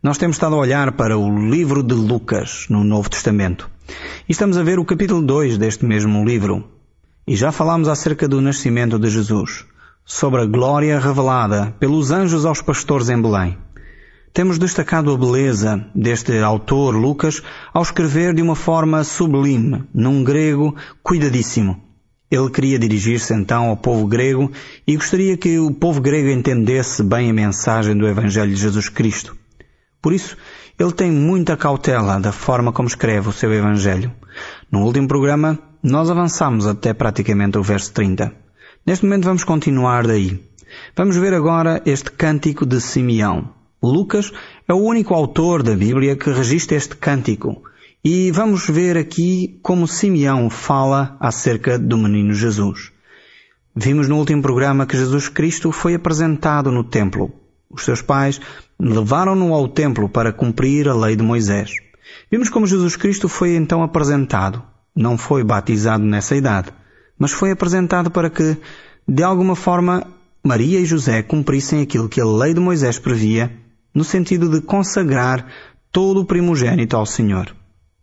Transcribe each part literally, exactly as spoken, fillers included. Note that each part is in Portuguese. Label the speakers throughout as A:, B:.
A: Nós temos estado a olhar para o livro de Lucas no Novo Testamento e estamos a ver o capítulo dois deste mesmo livro. E já falámos acerca do nascimento de Jesus, sobre a glória revelada pelos anjos aos pastores em Belém. Temos destacado a beleza deste autor Lucas ao escrever de uma forma sublime, num grego cuidadíssimo. Ele queria dirigir-se então ao povo grego e gostaria que o povo grego entendesse bem a mensagem do Evangelho de Jesus Cristo. Por isso, ele tem muita cautela da forma como escreve o seu Evangelho. No último programa, nós avançamos até praticamente o verso trinta. Neste momento vamos continuar daí. Vamos ver agora este cântico de Simeão. Lucas é o único autor da Bíblia que registra este cântico. E vamos ver aqui como Simeão fala acerca do menino Jesus. Vimos no último programa que Jesus Cristo foi apresentado no templo. Os seus pais levaram-no ao templo para cumprir a lei de Moisés. Vimos como Jesus Cristo foi então apresentado. Não foi batizado nessa idade, mas foi apresentado para que, de alguma forma, Maria e José cumprissem aquilo que a lei de Moisés previa, no sentido de consagrar todo o primogênito ao Senhor.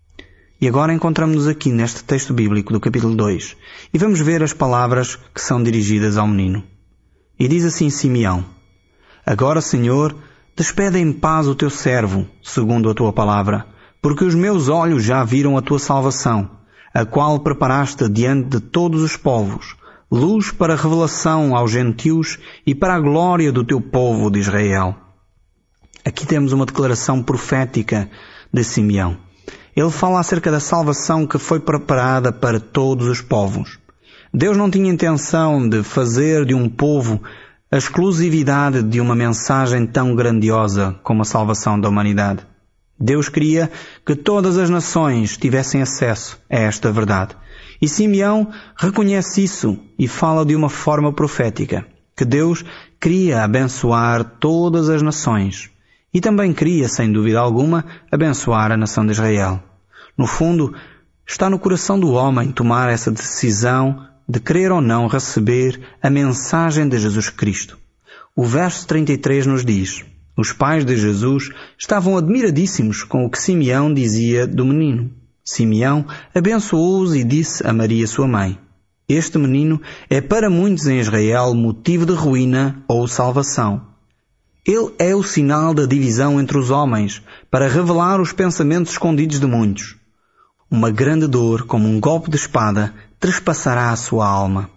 A: E agora encontramos-nos aqui neste texto bíblico do capítulo dois e vamos ver as palavras que são dirigidas ao menino. E diz assim Simeão: Agora, Senhor, despede em paz o teu servo, segundo a tua palavra, porque os meus olhos já viram a tua salvação, a qual preparaste diante de todos os povos, luz para revelação aos gentios e para a glória do teu povo de Israel. Aqui temos uma declaração profética de Simeão. Ele fala acerca da salvação que foi preparada para todos os povos. Deus não tinha intenção de fazer de um povo a exclusividade de uma mensagem tão grandiosa como a salvação da humanidade. Deus queria que todas as nações tivessem acesso a esta verdade. E Simeão reconhece isso e fala de uma forma profética, que Deus queria abençoar todas as nações. E também queria, sem dúvida alguma, abençoar a nação de Israel. No fundo, está no coração do homem tomar essa decisão de querer ou não receber a mensagem de Jesus Cristo. O verso trinta e três nos diz: Os pais de Jesus estavam admiradíssimos com o que Simeão dizia do menino. Simeão abençoou-os e disse a Maria, sua mãe: Este menino é para muitos em Israel motivo de ruína ou salvação. Ele é o sinal da divisão entre os homens, para revelar os pensamentos escondidos de muitos. Uma grande dor, como um golpe de espada, trespassará a sua alma.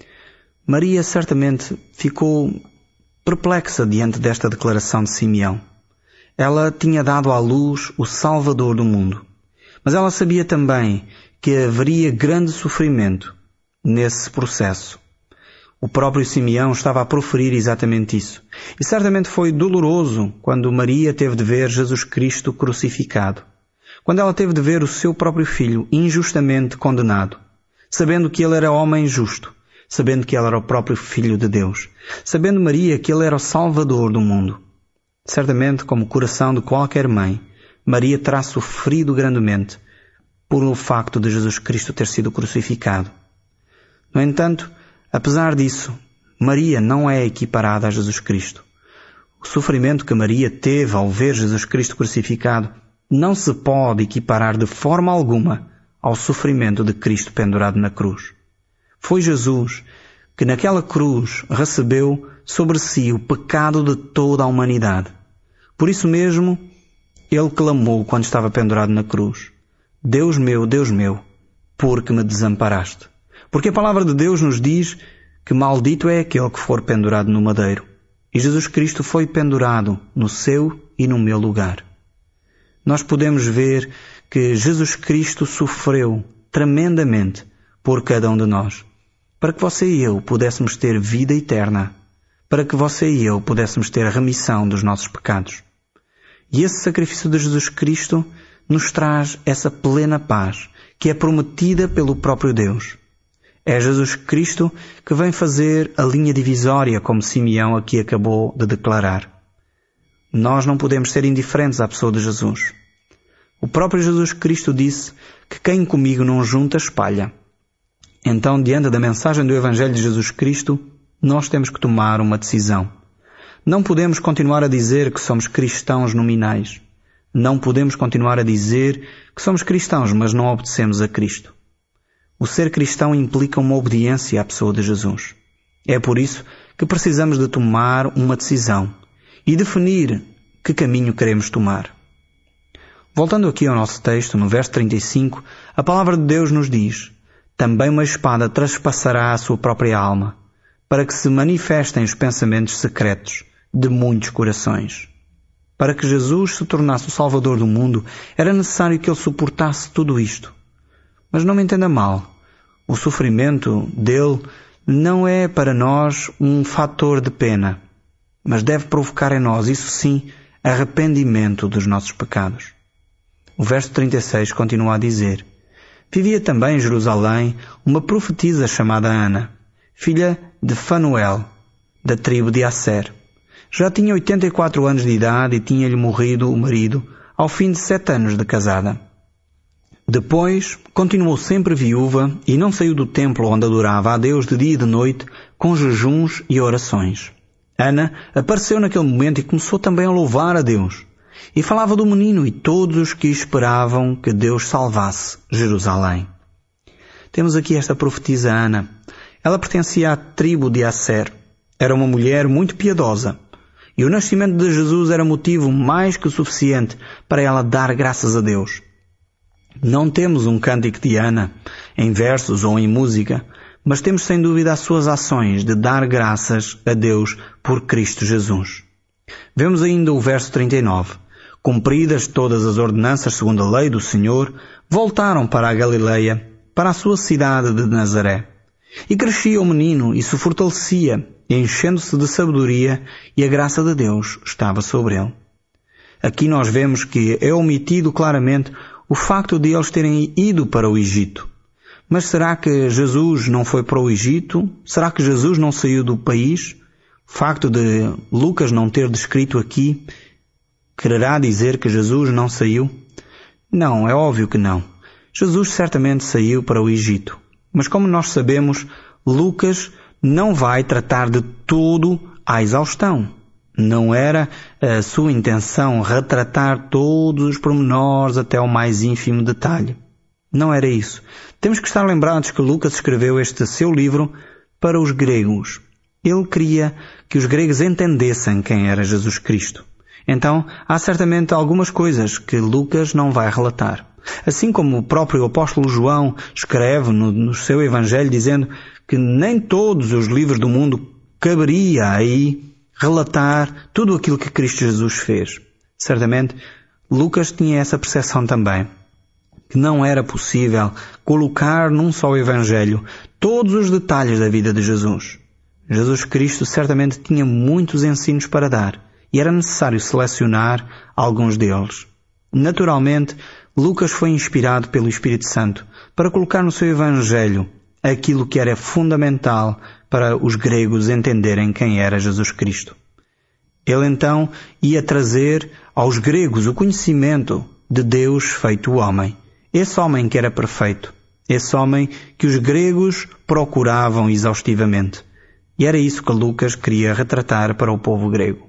A: Maria certamente ficou perplexa diante desta declaração de Simeão. Ela tinha dado à luz o Salvador do mundo. Mas ela sabia também que haveria grande sofrimento nesse processo. O próprio Simeão estava a proferir exatamente isso. E certamente foi doloroso quando Maria teve de ver Jesus Cristo crucificado. Quando ela teve de ver o seu próprio filho injustamente condenado, sabendo que ele era homem justo, sabendo que ele era o próprio Filho de Deus, sabendo Maria que ele era o Salvador do mundo. Certamente, como o coração de qualquer mãe, Maria terá sofrido grandemente por o facto de Jesus Cristo ter sido crucificado. No entanto, apesar disso, Maria não é equiparada a Jesus Cristo. O sofrimento que Maria teve ao ver Jesus Cristo crucificado não se pode equiparar de forma alguma ao sofrimento de Cristo pendurado na cruz. Foi Jesus que naquela cruz recebeu sobre si o pecado de toda a humanidade. Por isso mesmo, ele clamou quando estava pendurado na cruz: Deus meu, Deus meu, por que me desamparaste? Porque a palavra de Deus nos diz que maldito é aquele que for pendurado no madeiro. E Jesus Cristo foi pendurado no seu e no meu lugar. Nós podemos ver que Jesus Cristo sofreu tremendamente por cada um de nós, para que você e eu pudéssemos ter vida eterna, para que você e eu pudéssemos ter a remissão dos nossos pecados. E esse sacrifício de Jesus Cristo nos traz essa plena paz que é prometida pelo próprio Deus. É Jesus Cristo que vem fazer a linha divisória, como Simeão aqui acabou de declarar. Nós não podemos ser indiferentes à pessoa de Jesus. O próprio Jesus Cristo disse que quem comigo não junta, espalha. Então, diante da mensagem do Evangelho de Jesus Cristo, nós temos que tomar uma decisão. Não podemos continuar a dizer que somos cristãos nominais. Não podemos continuar a dizer que somos cristãos, mas não obedecemos a Cristo. O ser cristão implica uma obediência à pessoa de Jesus. É por isso que precisamos de tomar uma decisão e definir que caminho queremos tomar. Voltando aqui ao nosso texto, no verso trinta e cinco, a palavra de Deus nos diz: também uma espada traspassará a sua própria alma, para que se manifestem os pensamentos secretos de muitos corações. Para que Jesus se tornasse o Salvador do mundo, era necessário que Ele suportasse tudo isto. Mas não me entenda mal, o sofrimento dele não é para nós um fator de pena, mas deve provocar em nós, isso sim, arrependimento dos nossos pecados. O verso trinta e seis continua a dizer: vivia também em Jerusalém uma profetisa chamada Ana, filha de Fanuel, da tribo de Asser. Já tinha oitenta e quatro anos de idade e tinha-lhe morrido o marido ao fim de sete anos de casada. Depois, continuou sempre viúva e não saiu do templo onde adorava a Deus de dia e de noite com jejuns e orações. Ana apareceu naquele momento e começou também a louvar a Deus. E falava do menino e todos os que esperavam que Deus salvasse Jerusalém. Temos aqui esta profetisa Ana. Ela pertencia à tribo de Asser. Era uma mulher muito piedosa. E o nascimento de Jesus era motivo mais que suficiente para ela dar graças a Deus. Não temos um cântico de Ana, em versos ou em música, mas temos sem dúvida as suas ações de dar graças a Deus por Cristo Jesus. Vemos ainda o verso trinta e nove. Cumpridas todas as ordenanças segundo a lei do Senhor, voltaram para a Galileia, para a sua cidade de Nazaré. E crescia o menino e se fortalecia, enchendo-se de sabedoria, e a graça de Deus estava sobre ele. Aqui nós vemos que é omitido claramente o facto de eles terem ido para o Egito. Mas será que Jesus não foi para o Egito? Será que Jesus não saiu do país? O facto de Lucas não ter descrito aqui quererá dizer que Jesus não saiu? Não, é óbvio que não. Jesus certamente saiu para o Egito. Mas como nós sabemos, Lucas não vai tratar de tudo à exaustão. Não era a sua intenção retratar todos os pormenores até ao mais ínfimo detalhe. Não era isso. Temos que estar lembrados que Lucas escreveu este seu livro para os gregos. Ele queria que os gregos entendessem quem era Jesus Cristo. Então, há certamente algumas coisas que Lucas não vai relatar. Assim como o próprio apóstolo João escreve no, no seu Evangelho dizendo que nem todos os livros do mundo caberia aí relatar tudo aquilo que Cristo Jesus fez. Certamente, Lucas tinha essa percepção também, que não era possível colocar num só Evangelho todos os detalhes da vida de Jesus. Jesus Cristo certamente tinha muitos ensinos para dar e era necessário selecionar alguns deles. Naturalmente, Lucas foi inspirado pelo Espírito Santo para colocar no seu Evangelho aquilo que era fundamental para os gregos entenderem quem era Jesus Cristo. Ele então ia trazer aos gregos o conhecimento de Deus feito homem. Esse homem que era perfeito. Esse homem que os gregos procuravam exaustivamente. E era isso que Lucas queria retratar para o povo grego.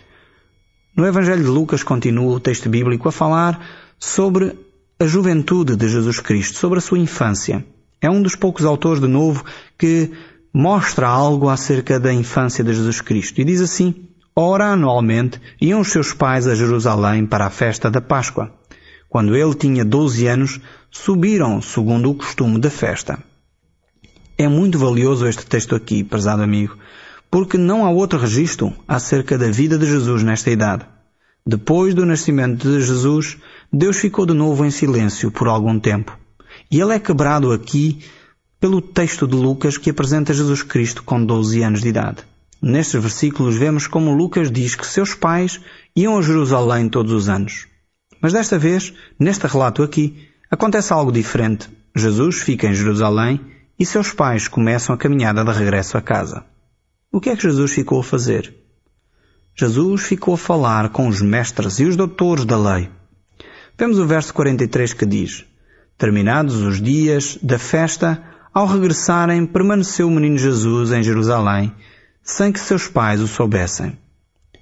A: No Evangelho de Lucas continua o texto bíblico a falar sobre a juventude de Jesus Cristo, sobre a sua infância. É um dos poucos autores de novo que mostra algo acerca da infância de Jesus Cristo. E diz assim: ora, anualmente, iam os seus pais a Jerusalém para a festa da Páscoa. Quando ele tinha doze anos, subiram segundo o costume da festa. É muito valioso este texto aqui, prezado amigo, porque não há outro registro acerca da vida de Jesus nesta idade. Depois do nascimento de Jesus, Deus ficou de novo em silêncio por algum tempo. E ele é quebrado aqui pelo texto de Lucas que apresenta Jesus Cristo com doze anos de idade. Nestes versículos vemos como Lucas diz que seus pais iam a Jerusalém todos os anos. Mas desta vez, neste relato aqui, acontece algo diferente. Jesus fica em Jerusalém e seus pais começam a caminhada de regresso a casa. O que é que Jesus ficou a fazer? Jesus ficou a falar com os mestres e os doutores da lei. Vemos o verso quarenta e três que diz: terminados os dias da festa, ao regressarem, permaneceu o menino Jesus em Jerusalém, sem que seus pais o soubessem.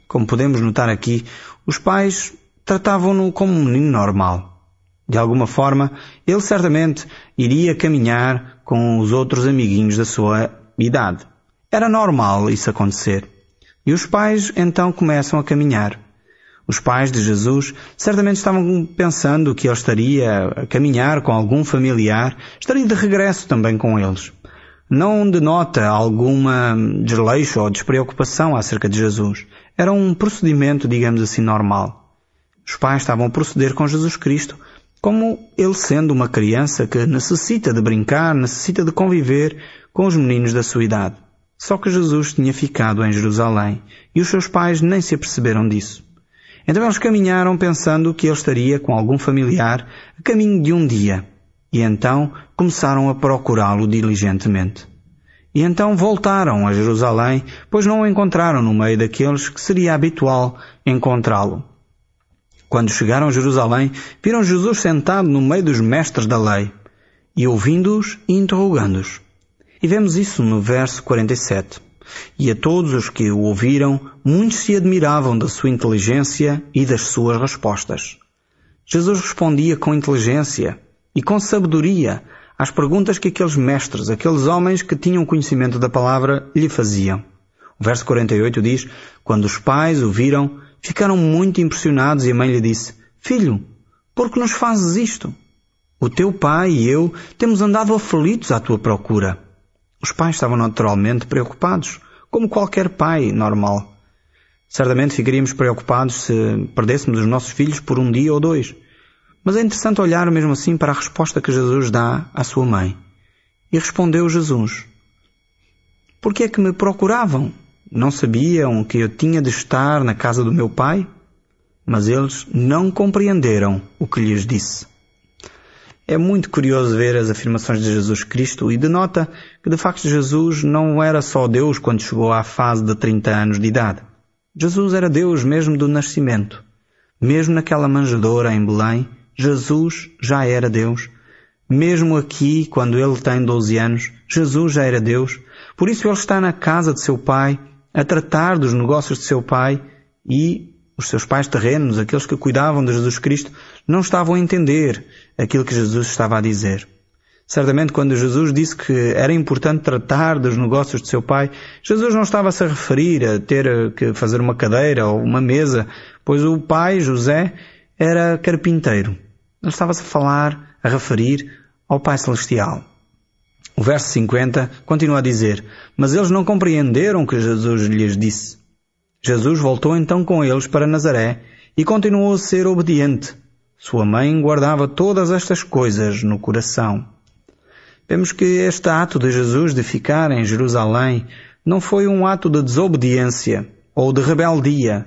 A: Como podemos notar aqui, os pais tratavam-no como um menino normal. De alguma forma, ele certamente iria caminhar com os outros amiguinhos da sua idade. Era normal isso acontecer. E os pais então começam a caminhar. Os pais de Jesus certamente estavam pensando que ele estaria a caminhar com algum familiar, estaria de regresso também com eles. Não denota alguma desleixo ou despreocupação acerca de Jesus. Era um procedimento, digamos assim, normal. Os pais estavam a proceder com Jesus Cristo como ele sendo uma criança que necessita de brincar, necessita de conviver com os meninos da sua idade. Só que Jesus tinha ficado em Jerusalém e os seus pais nem se aperceberam disso. Então eles caminharam pensando que ele estaria com algum familiar a caminho de um dia. E então começaram a procurá-lo diligentemente. E então voltaram a Jerusalém, pois não o encontraram no meio daqueles que seria habitual encontrá-lo. Quando chegaram a Jerusalém, viram Jesus sentado no meio dos mestres da lei, e ouvindo-os e interrogando-os. E vemos isso no verso quarenta e sete. E a todos os que o ouviram, muitos se admiravam da sua inteligência e das suas respostas. Jesus respondia com inteligência e com sabedoria às perguntas que aqueles mestres, aqueles homens que tinham conhecimento da palavra, lhe faziam. O verso quarenta e oito diz: quando os pais o viram, ficaram muito impressionados e a mãe lhe disse: Filho, por que nos fazes isto? O teu pai e eu temos andado aflitos à tua procura. Os pais estavam naturalmente preocupados, como qualquer pai normal. Certamente ficaríamos preocupados se perdêssemos os nossos filhos por um dia ou dois. Mas é interessante olhar mesmo assim para a resposta que Jesus dá à sua mãe. E respondeu Jesus: Por que é que me procuravam? Não sabiam que eu tinha de estar na casa do meu pai? Mas eles não compreenderam o que lhes disse. É muito curioso ver as afirmações de Jesus Cristo e denota que de facto Jesus não era só Deus quando chegou à fase de trinta anos de idade. Jesus era Deus mesmo do nascimento. Mesmo naquela manjedoura em Belém, Jesus já era Deus. Mesmo aqui, quando ele tem doze anos, Jesus já era Deus. Por isso ele está na casa de seu pai, a tratar dos negócios de seu pai, e os seus pais terrenos, aqueles que cuidavam de Jesus Cristo, não estavam a entender aquilo que Jesus estava a dizer. Certamente quando Jesus disse que era importante tratar dos negócios de seu pai, Jesus não estava-se a referir a ter que fazer uma cadeira ou uma mesa, pois o pai, José, era carpinteiro. Ele estava-se a falar, a referir ao Pai Celestial. O verso cinquenta continua a dizer: Mas eles não compreenderam o que Jesus lhes disse. Jesus voltou então com eles para Nazaré e continuou a ser obediente. Sua mãe guardava todas estas coisas no coração. Vemos que este ato de Jesus de ficar em Jerusalém não foi um ato de desobediência ou de rebeldia.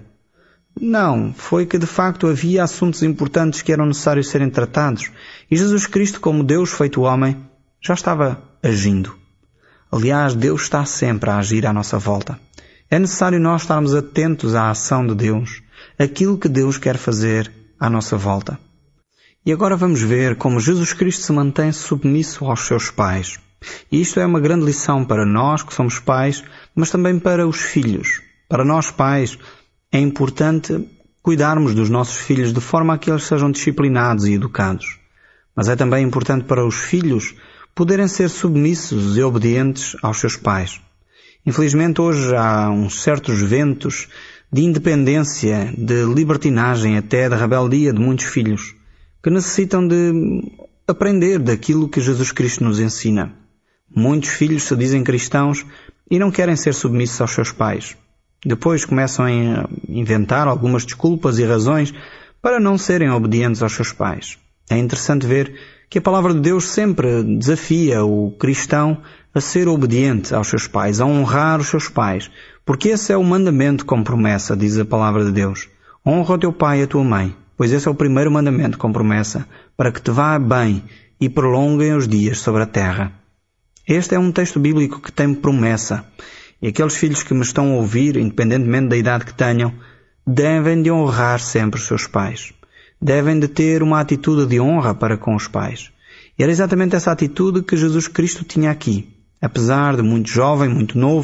A: Não, foi que de facto havia assuntos importantes que eram necessários serem tratados e Jesus Cristo, como Deus feito homem, já estava agindo. Aliás, Deus está sempre a agir à nossa volta. É necessário nós estarmos atentos à ação de Deus, aquilo que Deus quer fazer à nossa volta. E agora vamos ver como Jesus Cristo se mantém submisso aos seus pais. E isto é uma grande lição para nós que somos pais, mas também para os filhos. Para nós pais, é importante cuidarmos dos nossos filhos de forma a que eles sejam disciplinados e educados. Mas é também importante para os filhos poderem ser submissos e obedientes aos seus pais. Infelizmente hoje há uns certos ventos de independência, de libertinagem, até de rebeldia de muitos filhos, que necessitam de aprender daquilo que Jesus Cristo nos ensina. Muitos filhos se dizem cristãos e não querem ser submissos aos seus pais. Depois começam a inventar algumas desculpas e razões para não serem obedientes aos seus pais. É interessante ver que a palavra de Deus sempre desafia o cristão a ser obediente aos seus pais, a honrar os seus pais, porque esse é o mandamento com promessa, diz a palavra de Deus. Honra o teu pai e a tua mãe, pois esse é o primeiro mandamento com promessa, para que te vá bem e prolonguem os dias sobre a terra. Este é um texto bíblico que tem promessa, e aqueles filhos que me estão a ouvir, independentemente da idade que tenham, devem de honrar sempre os seus pais. Devem de ter uma atitude de honra para com os pais. E era exatamente essa atitude que Jesus Cristo tinha aqui. Apesar de muito jovem, muito novo,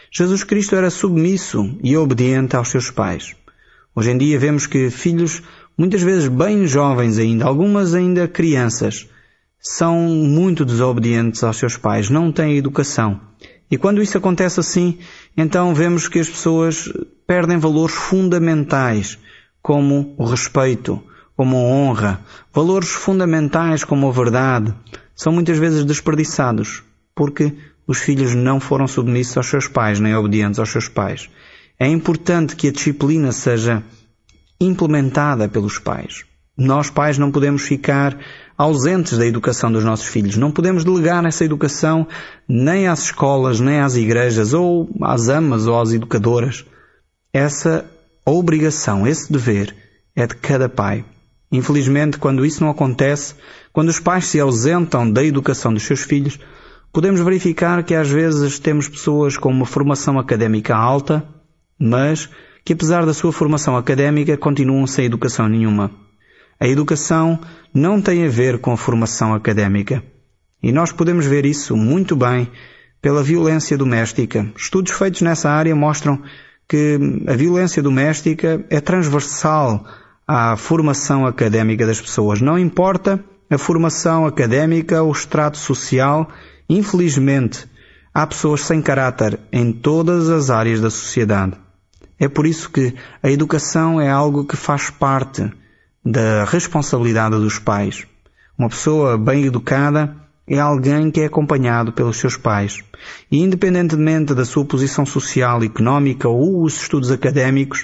A: Jesus Cristo era submisso e obediente aos seus pais. Hoje em dia vemos que filhos, muitas vezes bem jovens ainda, algumas ainda crianças, são muito desobedientes aos seus pais, não têm educação. E quando isso acontece assim, então vemos que as pessoas perdem valores fundamentais, como o respeito, como a honra. Valores fundamentais como a verdade são muitas vezes desperdiçados, porque os filhos não foram submissos aos seus pais, nem obedientes aos seus pais. É importante que a disciplina seja implementada pelos pais. Nós, pais, não podemos ficar ausentes da educação dos nossos filhos. Não podemos delegar essa educação nem às escolas, nem às igrejas, ou às amas ou às educadoras. Essa obrigação, esse dever, é de cada pai. Infelizmente, quando isso não acontece, quando os pais se ausentam da educação dos seus filhos, podemos verificar que às vezes temos pessoas com uma formação académica alta, mas que apesar da sua formação académica continuam sem educação nenhuma. A educação não tem a ver com a formação académica. E nós podemos ver isso muito bem pela violência doméstica. Estudos feitos nessa área mostram que a violência doméstica é transversal à formação académica das pessoas. Não importa a formação académica ou o extrato social, infelizmente, há pessoas sem caráter em todas as áreas da sociedade. É por isso que a educação é algo que faz parte da responsabilidade dos pais. Uma pessoa bem educada é alguém que é acompanhado pelos seus pais. E independentemente da sua posição social, económica ou os estudos académicos,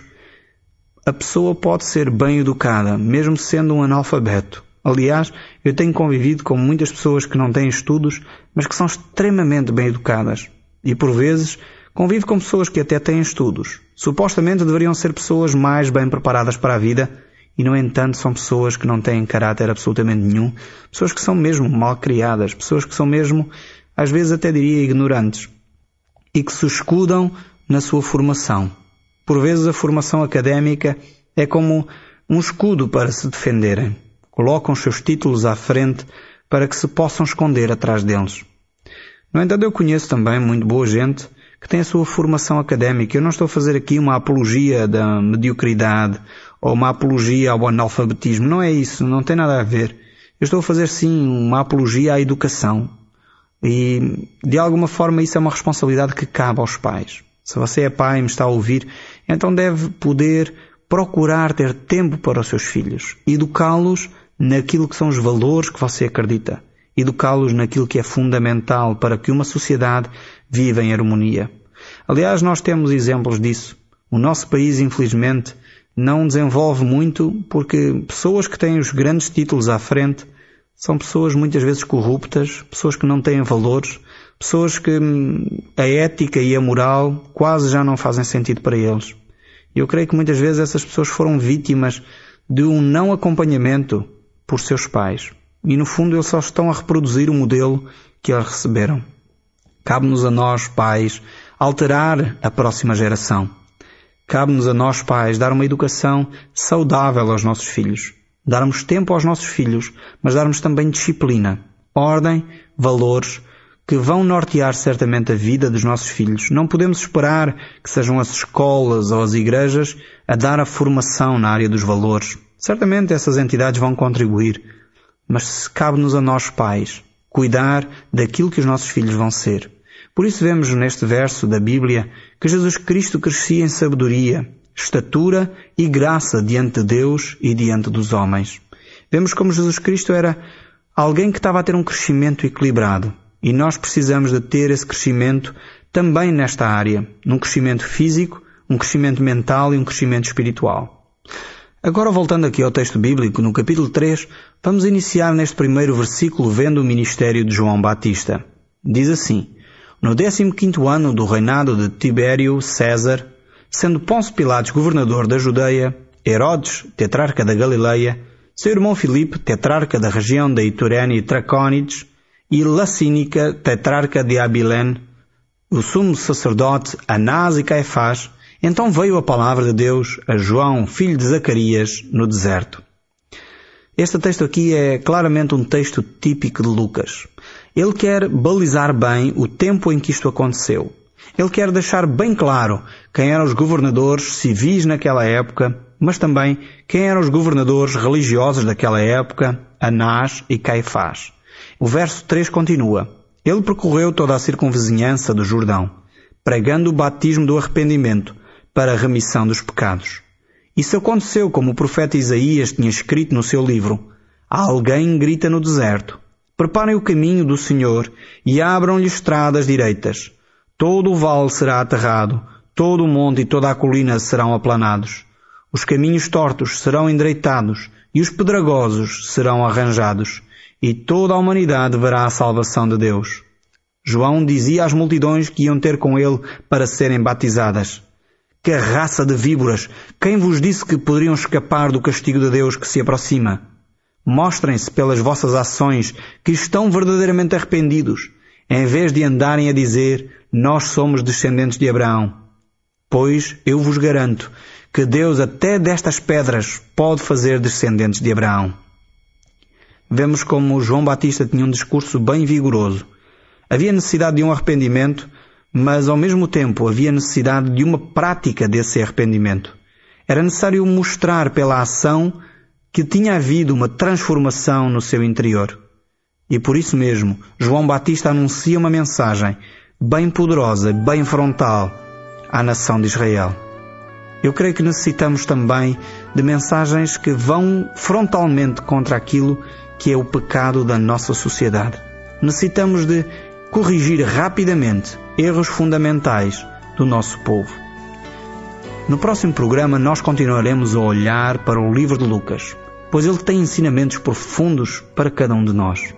A: a pessoa pode ser bem educada, mesmo sendo um analfabeto. Aliás, eu tenho convivido com muitas pessoas que não têm estudos, mas que são extremamente bem educadas. E por vezes, convivo com pessoas que até têm estudos. Supostamente deveriam ser pessoas mais bem preparadas para a vida, e no entanto são pessoas que não têm caráter absolutamente nenhum, pessoas que são mesmo mal criadas, pessoas que são mesmo, às vezes até diria, ignorantes, e que se escudam na sua formação. Por vezes a formação académica é como um escudo para se defenderem. Colocam os seus títulos à frente para que se possam esconder atrás deles. No entanto, eu conheço também muito boa gente que tem a sua formação académica. Eu não estou a fazer aqui uma apologia da mediocridade ou uma apologia ao analfabetismo. Não é isso, não tem nada a ver. Eu estou a fazer sim uma apologia à educação. E de alguma forma isso é uma responsabilidade que cabe aos pais. Se você é pai e me está a ouvir, então deve poder procurar ter tempo para os seus filhos. Educá-los naquilo que são os valores que você acredita. Educá-los naquilo que é fundamental para que uma sociedade viva em harmonia. Aliás, nós temos exemplos disso. O nosso país, infelizmente, não desenvolve muito porque pessoas que têm os grandes títulos à frente são pessoas muitas vezes corruptas, pessoas que não têm valores, pessoas que a ética e a moral quase já não fazem sentido para eles. E eu creio que muitas vezes essas pessoas foram vítimas de um não acompanhamento por seus pais. E no fundo eles só estão a reproduzir o modelo que eles receberam. Cabe-nos a nós, pais, alterar a próxima geração. Cabe-nos a nós, pais, dar uma educação saudável aos nossos filhos. Darmos tempo aos nossos filhos, mas darmos também disciplina, ordem, valores, que vão nortear certamente a vida dos nossos filhos. Não podemos esperar que sejam as escolas ou as igrejas a dar a formação na área dos valores. Certamente essas entidades vão contribuir, mas cabe-nos a nós, pais, cuidar daquilo que os nossos filhos vão ser. Por isso vemos neste verso da Bíblia que Jesus Cristo crescia em sabedoria, estatura e graça diante de Deus e diante dos homens. Vemos como Jesus Cristo era alguém que estava a ter um crescimento equilibrado. E nós precisamos de ter esse crescimento também nesta área, num crescimento físico, um crescimento mental e um crescimento espiritual. Agora, voltando aqui ao texto bíblico, no capítulo três, vamos iniciar neste primeiro versículo vendo o ministério de João Batista. Diz assim: no décimo quinto ano do reinado de Tibério César, sendo Pôncio Pilatos governador da Judeia, Herodes, tetrarca da Galileia, seu irmão Filipe, tetrarca da região da Iturénia e Tracónides, e Lacínica, tetrarca de Abilene, o sumo sacerdote Anás e Caifás, então veio a palavra de Deus a João, filho de Zacarias, no deserto. Este texto aqui é claramente um texto típico de Lucas. Ele quer balizar bem o tempo em que isto aconteceu. Ele quer deixar bem claro quem eram os governadores civis naquela época, mas também quem eram os governadores religiosos daquela época, Anás e Caifás. O verso três continua: Ele percorreu toda a circunvizinhança do Jordão, pregando o batismo do arrependimento para a remissão dos pecados. Isso aconteceu como o profeta Isaías tinha escrito no seu livro. Alguém grita no deserto: preparem o caminho do Senhor e abram-lhe estradas direitas. Todo o vale será aterrado, todo o monte e toda a colina serão aplanados. Os caminhos tortos serão endireitados e os pedregosos serão arranjados, e toda a humanidade verá a salvação de Deus. João dizia às multidões que iam ter com ele para serem batizadas: que raça de víboras! Quem vos disse que poderiam escapar do castigo de Deus que se aproxima? Mostrem-se pelas vossas ações que estão verdadeiramente arrependidos, em vez de andarem a dizer: nós somos descendentes de Abraão. Pois eu vos garanto que Deus até destas pedras pode fazer descendentes de Abraão. Vemos como João Batista tinha um discurso bem vigoroso. Havia necessidade de um arrependimento, mas ao mesmo tempo havia necessidade de uma prática desse arrependimento. Era necessário mostrar pela ação que tinha havido uma transformação no seu interior. E por isso mesmo, João Batista anuncia uma mensagem bem poderosa, bem frontal à nação de Israel. Eu creio que necessitamos também de mensagens que vão frontalmente contra aquilo que é o pecado da nossa sociedade. Necessitamos de corrigir rapidamente erros fundamentais do nosso povo. No próximo programa nós continuaremos a olhar para o livro de Lucas, pois ele tem ensinamentos profundos para cada um de nós.